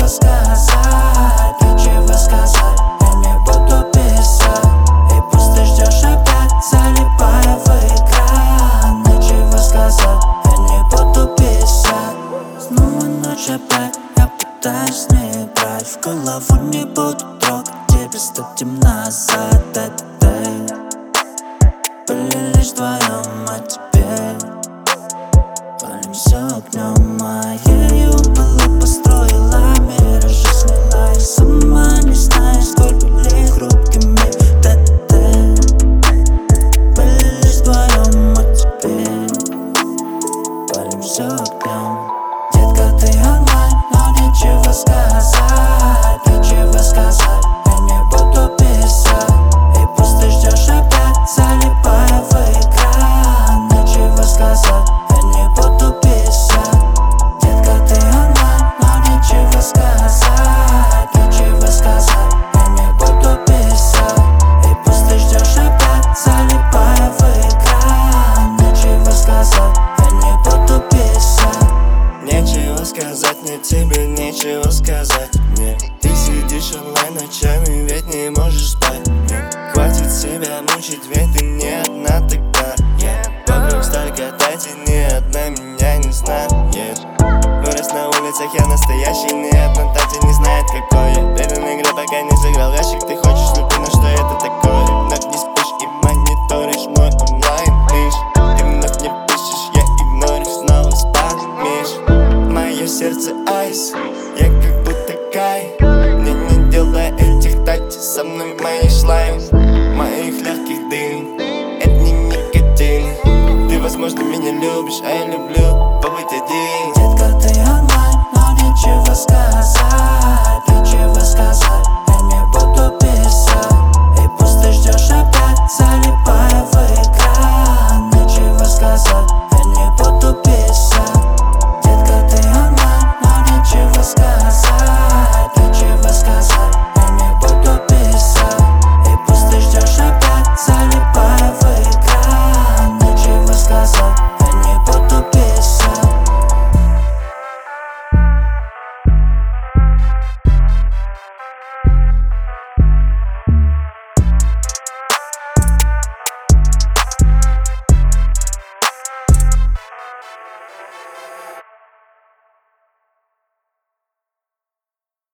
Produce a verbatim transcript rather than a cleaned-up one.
сказать, нечего сказать. Я не буду писать, и пусть ты ждешь опять, залипая в экран. Нечего сказать, я не буду писать. Снова ночь опять, я пытаюсь не брать в голову, не буду трогать. Тебе стать темно назад, это ты. Были лишь вдвоем, а теперь палим все огнем. Моею было, построила мир, жизнь снила. И сама не знаю, сколько лет хрупкими ты. Были лишь вдвоем, а теперь палим все огнем. Детка, ты онлайн, но нечего сказать, нечего сказать. Я не буду писать, и пусть ты ждешь опять, залипая в экран. Нечего сказать, я не буду писать. Детка, ты онлайн, но нечего сказать, нечего сказать. Я не буду писать, и пусть ты ждешь опять, залипая в экран. Нечего сказать, я не буду писать. Нечего сказать мне, тебе нечего сказать мне. Ты сидишь онлайн ночами, ведь не можешь спать. Нет, хватит себя мучить, ведь ты не одна тогда. Yeah. Вокруг столько тати, ни одна меня не знает. Yeah. Вырос на улицах, я настоящий, ни одна тати не знает, какой я. Предан игре, пока не сыграл ящик. Ты хочешь любви, но что это такое? Вновь не спишь и мониторишь мой онлайн лишь. Ты вновь не пишешь, я игнорю, снова спамишь. Мое сердце айс, я как будто кай. Мне не делай этих тати, со мной мои шлайм, моих легких дым. Это не никотин. Ты, возможно, меня любишь, а я люблю